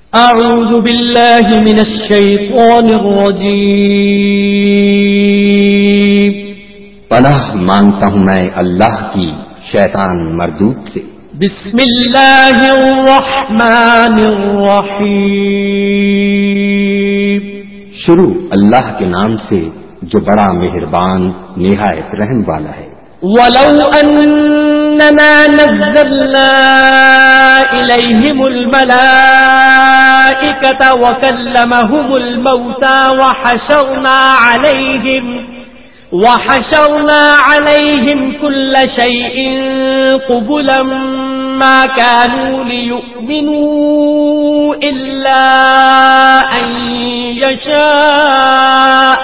اعوذ باللہ من الشیطان الرجیم، پناہ مانگتا ہوں میں اللہ کی شیطان مردود سے۔ بسم اللہ الرحمن الرحیم، شروع اللہ کے نام سے جو بڑا مہربان نہایت رحم والا ہے۔ وَلَوْ أَنَّنَا نَزَّلْنَا إِلَيْهِمُ الْمَلَائِكَةَ وَكَلَّمَهُمُ الْمَوْتَى وَحَشَرْنَا عَلَيْهِمْ كُلَّ شَيْءٍ قُبُلًا مَا كَانُوا لِيُؤْمِنُوا إِلَّا أَن يَشَاءَ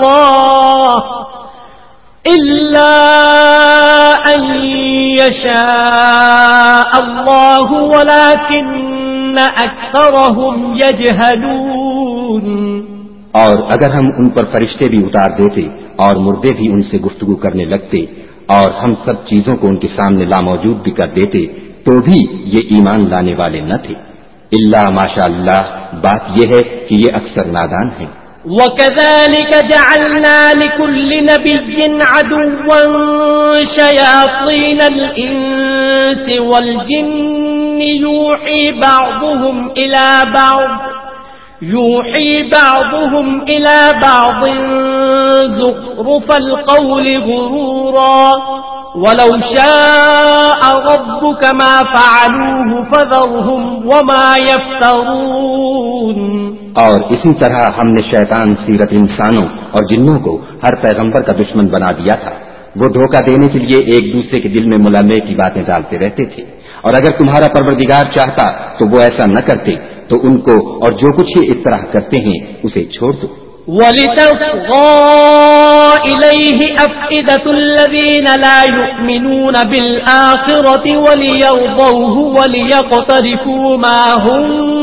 الله ولكن أكثرهم يجهلون۔ اور اگر ہم ان پر فرشتے بھی اتار دیتے اور مردے بھی ان سے گفتگو کرنے لگتے اور ہم سب چیزوں کو ان کے سامنے لاموجود بھی کر دیتے تو بھی یہ ایمان لانے والے نہ تھے، الا ماشاء اللہ، بات یہ ہے کہ یہ اکثر نادان ہیں۔ وَكَذَلِكَ جَعَلْنَا لِكُلِّ نَبِيٍّ عَدُوًّا شَيَاطِينَ الْإِنسِ وَالْجِنِّ يُوحِي بَعْضُهُمْ إِلَى بَعْضٍ زُخْرُفَ الْقَوْلِ غُرُورًا وَلَوْ شَاءَ رَبُّكَ مَا فَعَلُوهُ فَذَرْهُمْ وَمَا يَفْتَرُونَ۔ اور اسی طرح ہم نے شیطان سیرت انسانوں اور جنوں کو ہر پیغمبر کا دشمن بنا دیا تھا۔ وہ دھوکہ دینے کے لیے ایک دوسرے کے دل میں ملامے کی باتیں ڈالتے رہتے تھے، اور اگر تمہارا پروردگار چاہتا تو وہ ایسا نہ کرتے، تو ان کو اور جو کچھ یہ اطراح کرتے ہیں اسے چھوڑ دو۔ وَلِتَصْغَىٰ إِلَيْهِ أَفْئِدَةُ الَّذِينَ لَا يُؤْمِنُونَ بِالْآخِرَةِ وَلِيَرْضَوْهُ وَلِيَقْتَرِفُوا مَا هُمْ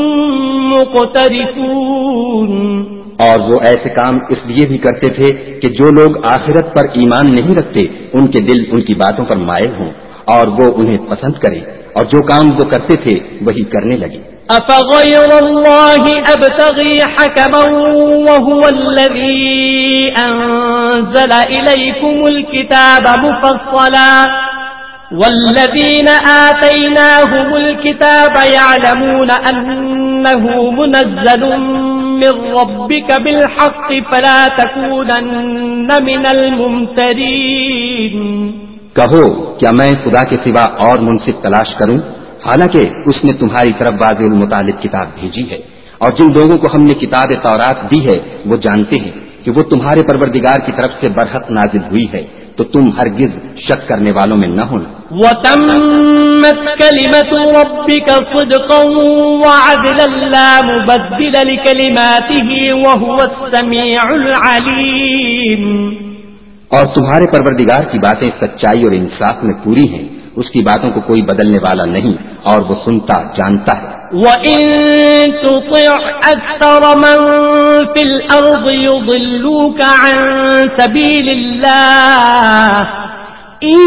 مُقْتَرِفُونَ۔ اور وہ ایسے کام اس لیے بھی کرتے تھے کہ جو لوگ آخرت پر ایمان نہیں رکھتے ان کے دل ان کی باتوں پر مائل ہوں اور وہ انہیں پسند کریں، اور جو کام وہ کرتے تھے وہی کرنے لگے۔ أَفَغَيْرَ اللَّهِ أَبْتَغِي حَكَمًا وَهُوَ الَّذِي أَنزَلَ إِلَيْكُمُ الْكِتَابَ مُفَصَّلًا وَالَّذِينَ آتَيْنَاهُمُ الْكِتَابَ يَعْلَمُونَ أَنَّهُ مُنَزَّلٌ مِّن رَّبِّكَ بِالْحَقِّ فَلَا تَكُونَنَّ مِنَ الْمُمْتَرِينَ۔ کہو کیا میں خدا کے سوا اور منصف تلاش کروں، حالانکہ اس نے تمہاری طرف واضح المطالب کتاب بھیجی ہے، اور جن لوگوں کو ہم نے کتاب تورات دی ہے وہ جانتے ہیں کہ وہ تمہارے پروردگار کی طرف سے برحق نازل ہوئی ہے، تو تم ہرگز شک کرنے والوں میں نہ ہونا۔ وَتَمَّتْ كَلِمَةُ رَبِّكَ صِدْقًا وَعَدْلًا لَّا مُبَدِّلَ لِكَلِمَاتِهِ وَهُوَ السَّمِيعُ الْعَلِيمُ۔ اور تمہارے پروردگار کی باتیں سچائی اور انصاف میں پوری ہیں، اس کی باتوں کو کوئی بدلنے والا نہیں، اور وہ سنتا جانتا ہے۔ وَإِن تُطِعْ أَكْثَرَ مَن فِي الْأَرْضِ يُضِلُّوكَ عَن سَبِيلِ اللَّهِ إِن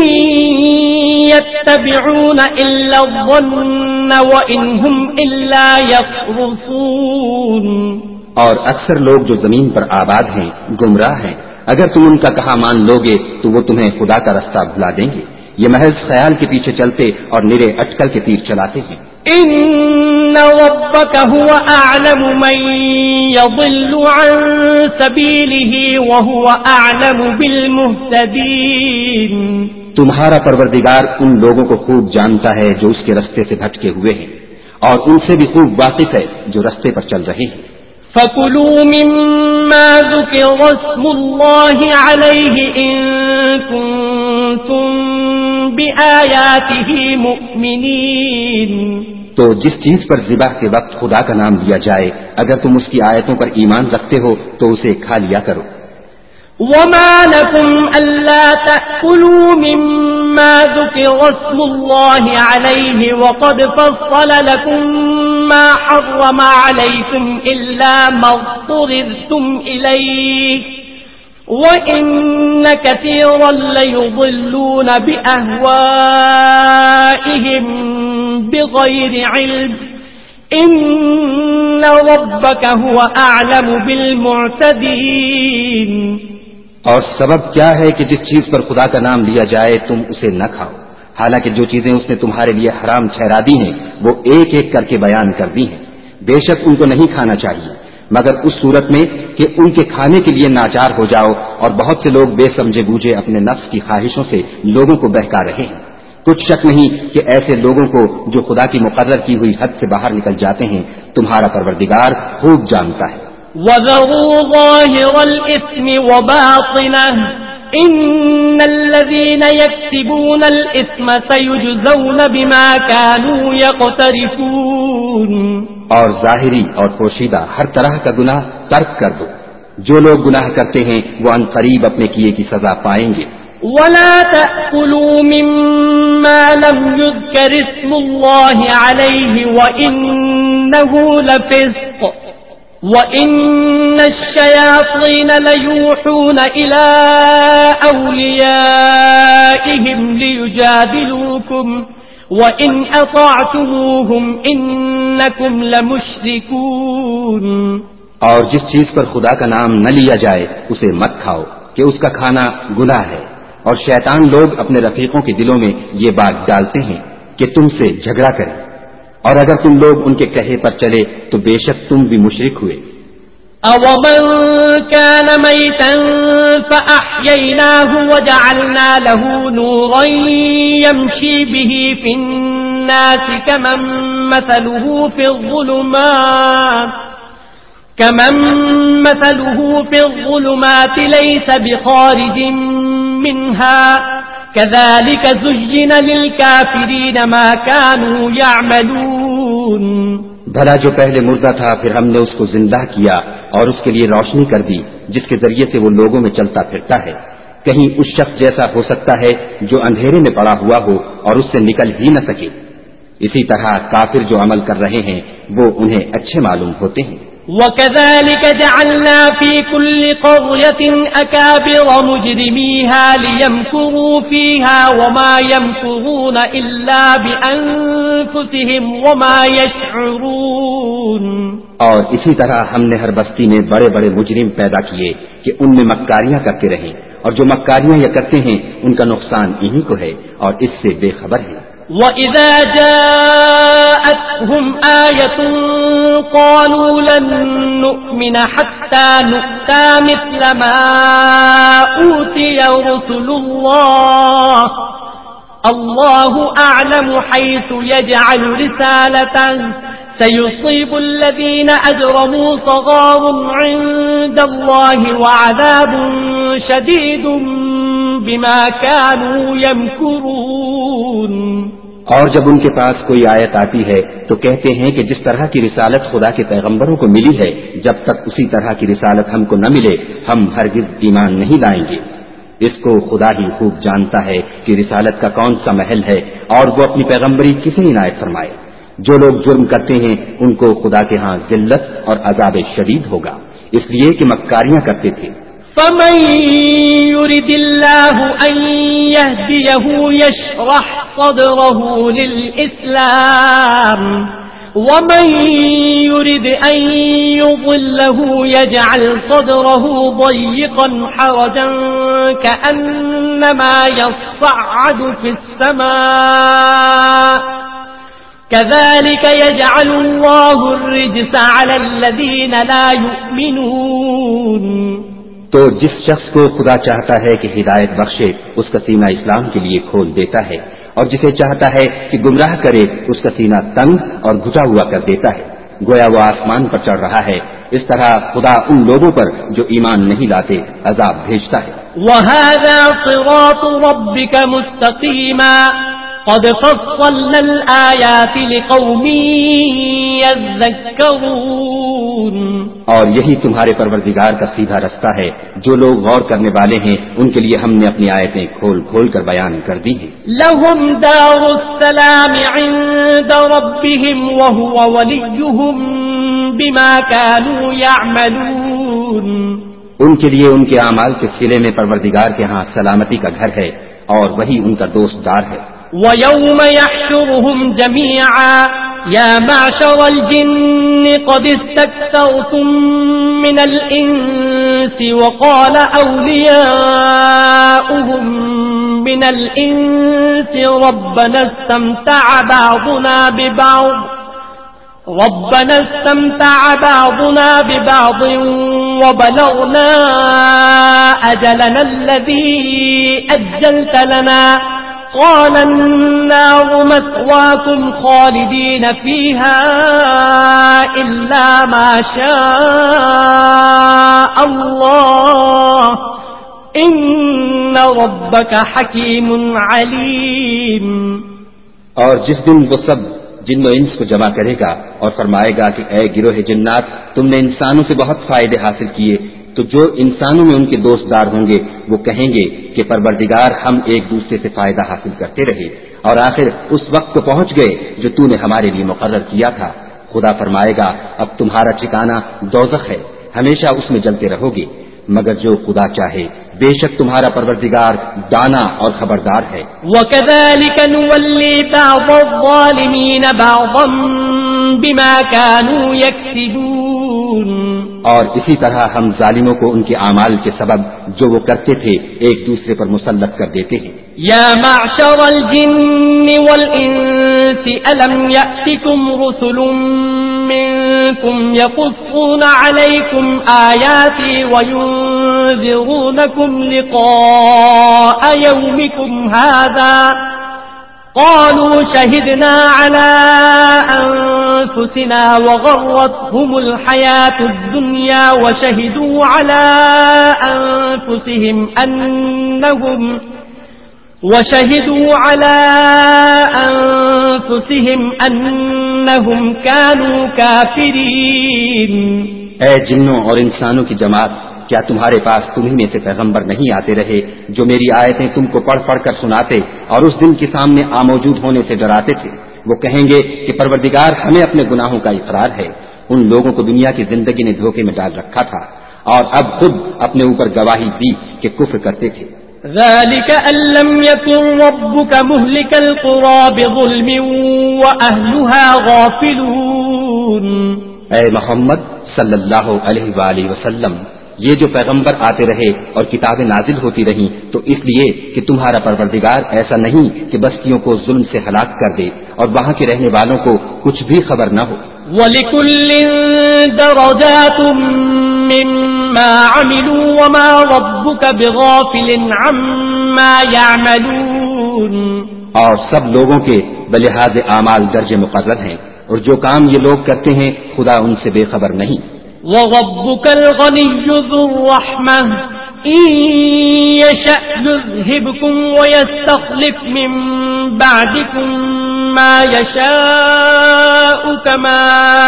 يَتَّبِعُونَ إِلَّا الظَّنَّ وَإِنْ هُمْ إِلَّا يَخْرُصُونَ۔ اور اکثر لوگ جو زمین پر آباد ہیں گمراہ ہیں، اگر تم ان کا کہا مان لوگے تو وہ تمہیں خدا کا رستہ بھلا دیں گے، یہ محض خیال کے پیچھے چلتے اور نرے اٹکل کے تیر چلاتے ہیں۔ إِنَّ رَبَّكَ هُوَ أَعْلَمُ مَن يَضِلُّ عَن سَبِيلِهِ وَهُوَ أَعْلَمُ بِالْمُهْتَدِينَ۔ تمہارا پروردگار ان لوگوں کو خوب جانتا ہے جو اس کے رستے سے بھٹکے ہوئے ہیں، اور ان سے بھی خوب واقف ہے جو رستے پر چل رہے ہیں۔ فَكُلُوا مِمَّا ذُكِرَ اسْمُ اللَّهِ عَلَيْهِ إِن كُنتُم بِآيَاتِهِ مُؤْمِنِينَ۔ تو جس چیز پر ذبح کے وقت خدا کا نام لیا جائے اگر تم اس کی آیتوں پر ایمان رکھتے ہو تو اسے کھا لیا کرو۔ وَمَا لَكُمْ أَلَّا تَأْكُلُوا مِمَّا ذُكِرَ اسْمُ اللَّهِ عَلَيْهِ وَقَدْ فَصَّلَ لَكُم مَّا حَرَّمَ عَلَيْكُمْ إِلَّا مَا اضْطُرِرْتُمْ إِلَيْهِ وَإِنَّ كَثِيرًا لَّيُضِلُّونَ بِأَهْوَائِهِم بِغَيْرِ عِلْمٍ إِنَّ ربك هو أعلم بالمعتدين. اور سبب کیا ہے کہ جس چیز پر خدا کا نام لیا جائے تم اسے نہ کھاؤ، حالانکہ جو چیزیں اس نے تمہارے لیے حرام ٹھہرا دی ہیں وہ ایک ایک کر کے بیان کر دی ہیں. بے شک ان کو نہیں کھانا چاہیے مگر اس صورت میں کہ ان کے کھانے کے لیے ناچار ہو جاؤ، اور بہت سے لوگ بے سمجھے بوجھے اپنے نفس کی خواہشوں سے لوگوں کو بہکا رہے ہیں. کچھ شک نہیں کہ ایسے لوگوں کو جو خدا کی مقرر کی ہوئی حد سے باہر نکل جاتے ہیں تمہارا پروردگار خوب جانتا ہے. وَذَرُوا ظَاهِرَ الْإِثْمِ وَبَاطِنَهُ إِنَّ الَّذِينَ يَكْسِبُونَ الْإِثْمَ سَيُجْزَوْنَ بِمَا كَانُوا يَقْتَرِفُونَ. اور ظاہری اور پوشیدہ ہر طرح کا گناہ ترک کر دو. جو لوگ گناہ کرتے ہیں وہ ان قریب اپنے کیے کی سزا پائیں گے. وَلَا تَأْكُلُوا مِمَّا لَمْ يُذْكَرِ اسْمُ اللَّهِ عَلَيْهِ وَإِنَّهُ لَفِسْقٌ وَإِنَّ الشَّيَاطِينَ لَيُوحُونَ إِلَىٰ أَوْلِيَائِهِمْ لِيُجَادِلُوكُمْ وَإِنْ أَطَعْتُمُوهُمْ إِنَّكُمْ لَمُشْرِكُونَ. اور جس چیز پر خدا کا نام نہ لیا جائے اسے مت کھاؤ کہ اس کا کھانا گناہ ہے، اور شیطان لوگ اپنے رفیقوں کے دلوں میں یہ بات ڈالتے ہیں کہ تم سے جھگڑا کریں، اور اگر تم لوگ ان کے کہے پر چلے تو بے شک تم بھی مشرک ہوئے. أَوَمَنْ كَانَ مَيْتًا فَأَحْيَيْنَاهُ وَجَعَلْنَا لَهُ نُورًا يَمْشِي بِهِ فِي النَّاسِ كَمَنْ مَثَلُهُ فِي الظُّلُمَاتِ لَيْسَ بِخَارِجٍ مِنْهَا كَذَلِكَ زُيِّنَ لِلْكَافِرِينَ مَا كَانُوا يَعْمَلُونَ. بھلا جو پہلے مردہ تھا پھر ہم نے اس کو زندہ کیا اور اس کے لیے روشنی کر دی جس کے ذریعے سے وہ لوگوں میں چلتا پھرتا ہے. کہیں اس شخص جیسا ہو سکتا ہے جو اندھیرے میں پڑا ہوا ہو اور اس سے نکل ہی نہ سکے. اسی طرح کافر جو عمل کر رہے ہیں وہ انہیں اچھے معلوم ہوتے ہیں. وَكَذَلِكَ جَعَلْنَا فِي كُلِّ قَرْيَةٍ أَكَابِرَ مُجْرِمِيهَا لِيَمْكُرُوا فِيهَا وَمَا يَمْكُرُونَ إِلَّا بِأَنفُسِهِمْ وَمَا يَشْعُرُونَ. اور اسی طرح ہم نے ہر بستی میں بڑے بڑے مجرم پیدا کیے کہ ان میں مکاریاں کرتے رہیں، اور جو مکاریاں یہ کرتے ہیں ان کا نقصان انہی کو ہے اور اس سے بے خبر ہیں. وَإِذَا جَاءَتْهُمْ آيَةٌ قَالُوا لَن نُّؤْمِنَ حَتَّى نُؤْتَىٰ مِثْلَ مَا أُوتِيَ رُسُلُ اللَّهُ أَعْلَمُ حَيْثُ يَجْعَلُ رِسَالَتَهُ سَيُصِيبُ الَّذِينَ أَجْرَمُوا صَغَارٌ عِندَ اللَّهِ وَعَذَابٌ شَدِيدٌ بِمَا كَانُوا يَمْكُرُونَ. اور جب ان کے پاس کوئی آیت آتی ہے تو کہتے ہیں کہ جس طرح کی رسالت خدا کے پیغمبروں کو ملی ہے جب تک اسی طرح کی رسالت ہم کو نہ ملے ہم ہرگز ایمان نہیں لائیں گے. اس کو خدا ہی خوب جانتا ہے کہ رسالت کا کون سا محل ہے اور وہ اپنی پیغمبری کسے عنایت فرمائے. جو لوگ جرم کرتے ہیں ان کو خدا کے ہاں ذلت اور عذاب شدید ہوگا اس لیے کہ مکاریاں کرتے تھے. فَمَن يُرِدِ اللَّهُ أَن يَهْدِيَهُ يَشْرَحْ صَدْرَهُ لِلْإِسْلَامِ وَمَن يُرِدْ أَن يُضِلَّهُ يَجْعَلْ صَدْرَهُ ضَيِّقًا حَرَجًا كَأَنَّمَا يَصَّعَّدُ فِي السَّمَاءِ كَذَلِكَ يَجْعَلُ اللَّهُ الرِّجْسَ عَلَى الَّذِينَ لَا يُؤْمِنُونَ. تو جس شخص کو خدا چاہتا ہے کہ ہدایت بخشے اس کا سینہ اسلام کے لیے کھول دیتا ہے، اور جسے چاہتا ہے کہ گمراہ کرے اس کا سینہ تنگ اور گھٹا ہوا کر دیتا ہے، گویا وہ آسمان پر چڑھ رہا ہے. اس طرح خدا ان لوگوں پر جو ایمان نہیں لاتے عذاب بھیجتا ہے. وَهَذَا صِرَاطُ رَبِّكَ مُسْتَقِيمًا قَدْ فَصَّلْنَا الْآيَاتِ لِقَوْمٍ يَذَّكَّرُونَ. اور یہی تمہارے پروردگار کا سیدھا رستہ ہے، جو لوگ غور کرنے والے ہیں ان کے لیے ہم نے اپنی آیتیں کھول کھول کر بیان کر دی ہیں. لَهُمْ دَارُ السَّلَامِ عِندَ رَبِّهِمْ وَهُوَ وَلِيُّهُمْ بِمَا كَانُوا يَعْمَلُونَ. ان کے لیے ان کے اعمال کے صلے میں پروردگار کے ہاں سلامتی کا گھر ہے اور وہی ان کا دوست دار ہے. وَيَوْمَ يَحْشُرُهُمْ جَمِيعًا يَا مَعْشَرَ الْجِنِّ قد استكثرتم من الإنس وقال أولياؤهم من الإنس ربنا استمتع بعضنا ببعض وبلغنا أجلنا الذي أجلت لنا قال النار مثواكم خالدين فيها إلا ما شاء الله إن ربك حكيم عليم. اور جس دن وہ سب جن و انس کو جمع کرے گا اور فرمائے گا کہ اے گروہ جنات، تم نے انسانوں سے بہت فائدے حاصل کیے، تو جو انسانوں میں ان کے دوستدار ہوں گے وہ کہیں گے کہ پروردگار ہم ایک دوسرے سے فائدہ حاصل کرتے رہے اور آخر اس وقت کو پہنچ گئے جو تو نے ہمارے لیے مقرر کیا تھا. خدا فرمائے گا اب تمہارا ٹھکانہ دوزخ ہے، ہمیشہ اس میں جلتے رہو گے، مگر جو خدا چاہے بے شک تمہارا پروردگار دانا اور خبردار ہے. وَكَذَلِكَ نُوَلِّي بَعْضَ الظَّالِمِينَ بَعْضًا بِمَا كَانُوا يَكْسِبُونَ. اور اسی طرح ہم ظالموں کو ان کے اعمال کے سبب جو وہ کرتے تھے ایک دوسرے پر مسلط کر دیتے ہیں. یا معشر الجن والانس الم یأتکم رسل منکم یقصون علیکم آیاتی وینذرونکم لقاء یومکم هذا قالوا شهدنا على أنفسنا وغرتهم الحياة الدنيا وشهدوا على أنفسهم أنهم كانوا كافرين. اے جنوں اور انسانوں کی جماعت، کیا تمہارے پاس تمہیں میں سے پیغمبر نہیں آتے رہے جو میری آیتیں تم کو پڑھ پڑھ کر سناتے اور اس دن کے سامنے آموجود ہونے سے ڈراتے تھے؟ وہ کہیں گے کہ پروردگار ہمیں اپنے گناہوں کا اقرار ہے، ان لوگوں کو دنیا کی زندگی نے دھوکے میں ڈال رکھا تھا اور اب خود اپنے اوپر گواہی دی کہ کفر کرتے تھے. ذلك أن لم يكن ربك مهلك القرى بظلم وأهلها غافلون. اے محمد صلی اللہ علیہ وآلہ وسلم، یہ جو پیغمبر آتے رہے اور کتابیں نازل ہوتی رہیں تو اس لیے کہ تمہارا پروردگار ایسا نہیں کہ بستیوں کو ظلم سے ہلاک کر دے اور وہاں کے رہنے والوں کو کچھ بھی خبر نہ ہو. وَلِكُلٍّ دَرَجَاتٌ مِّمَّا عَمِلُوا وَمَا رَبُّكَ بِغَافِلٍ عَمَّا يَعْمَلُونَ. اور سب لوگوں کے بلحاظ اعمال درجے مقرر ہیں اور جو کام یہ لوگ کرتے ہیں خدا ان سے بے خبر نہیں. وَرَبُّكَ الْغَنِيُّ ذُو الرَّحْمَةِ إِن يَشَأْ يُذْهِبْكُمْ وَيَسْتَخْلِفْ مِن بَعْدِكُم مَّا يَشَاءُ كَمَا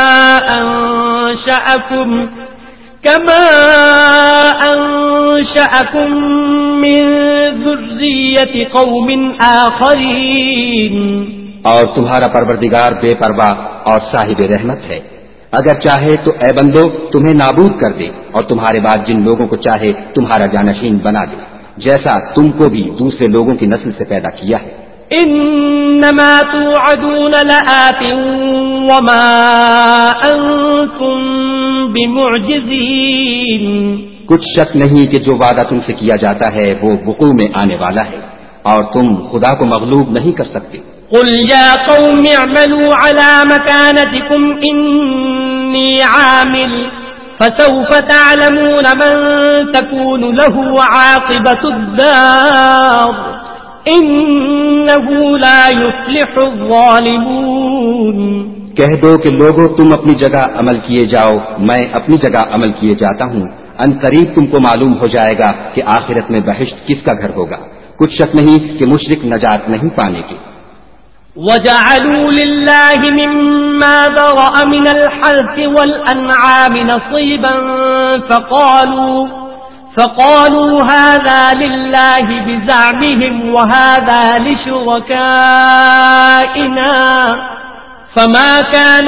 أَنشَأَكُم مِّن ذُرِّيَّةِ قَوْمٍ آخَرِينَ. اور تمہارا پروردگار بے پرواہ اور صاحب رحمت ہے، اگر چاہے تو اے بندو تمہیں نابود کر دے اور تمہارے بعد جن لوگوں کو چاہے تمہارا جانشین بنا دے، جیسا تم کو بھی دوسرے لوگوں کی نسل سے پیدا کیا ہے. انما توعدون لآت وما انتم بمعجزین. کچھ شک نہیں کہ جو وعدہ تم سے کیا جاتا ہے وہ وقوع میں آنے والا ہے اور تم خدا کو مغلوب نہیں کر سکتے. قل یا قوم اعملوا على مكانتكم انی عامل فسوف تعلمون من تكون له عاقبة الدار انه لا يفلح الظالمون. کہہ دو کہ لوگوں تم اپنی جگہ عمل کیے جاؤ، میں اپنی جگہ عمل کیے جاتا ہوں، ان قریب تم کو معلوم ہو جائے گا کہ آخرت میں بہشت کس کا گھر ہوگا. کچھ شک نہیں کہ مشرک نجات نہیں پانے کے. وَجَعَلُوا لِلَّهِ مِمَّا ذَرَأَ مِنَ الْحَرْثِ وَالْأَنْعَامِ نَصِيبًا فقالوا هذا لله بزعمهم وهذا لشركائنا فما كان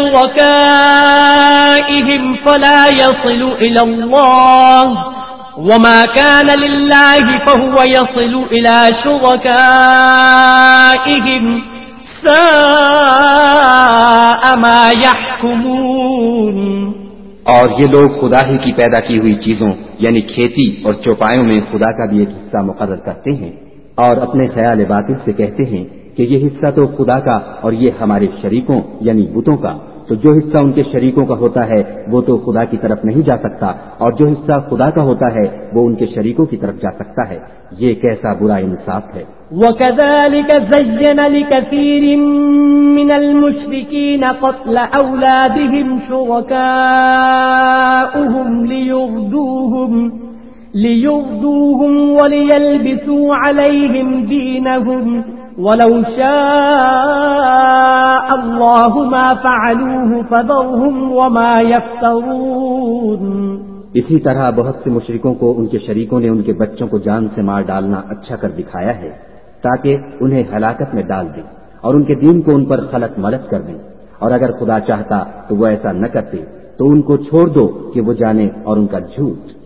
لشركائهم فلا يصل إلى الله وما كان لله فهو يصل إلى شركائهم ساء ما يحكمون. اور یہ لوگ خدا ہی کی پیدا کی ہوئی چیزوں یعنی کھیتی اور چوپایوں میں خدا کا بھی ایک حصہ مقرر کرتے ہیں اور اپنے خیال باطل سے کہتے ہیں کہ یہ حصہ تو خدا کا اور یہ ہمارے شریکوں یعنی بتوں کا، تو جو حصہ ان کے شریکوں کا ہوتا ہے وہ تو خدا کی طرف نہیں جا سکتا، اور جو حصہ خدا کا ہوتا ہے وہ ان کے شریکوں کی طرف جا سکتا ہے۔ یہ کیسا برا انصاف ہے۔ وَكَذَلِكَ زَيَّنَ لِكَثِيرٍ مِّنَ الْمُشْرِكِينَ قَتْلَ أَوْلَادِهِمْ شُرَكَاؤُهُمْ لِيُرْدُوهُمْ وَلِيَلْبِسُوا عَلَيْهِمْ دِينَهُمْ وَلَوْ شَاءَ اللَّهُ مَا فَعَلُوهُ فَذَرْهُمْ وَمَا يَفْتَرُونَ۔ اسی طرح بہت سے مشرکوں کو ان کے شریکوں نے ان کے بچوں کو جان سے مار ڈالنا اچھا کر دکھایا ہے تاکہ انہیں ہلاکت میں ڈال دیں اور ان کے دین کو ان پر خلط ملط کر دیں، اور اگر خدا چاہتا تو وہ ایسا نہ کرتے، تو ان کو چھوڑ دو کہ وہ جانے اور ان کا جھوٹ